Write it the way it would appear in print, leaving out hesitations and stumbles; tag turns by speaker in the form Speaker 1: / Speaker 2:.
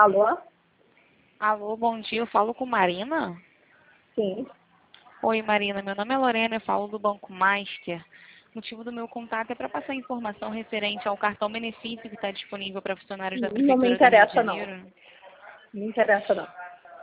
Speaker 1: Alô?
Speaker 2: Alô, bom dia, eu falo com Marina?
Speaker 1: Sim.
Speaker 2: Oi, Marina, meu nome é Lorena, eu falo do Banco Master. O motivo do meu contato é para passar informação referente ao cartão benefício que está disponível para funcionários da
Speaker 1: Não me
Speaker 2: Prefeitura do Rio de
Speaker 1: interessa, não.
Speaker 2: Janeiro.
Speaker 1: Não me interessa, não.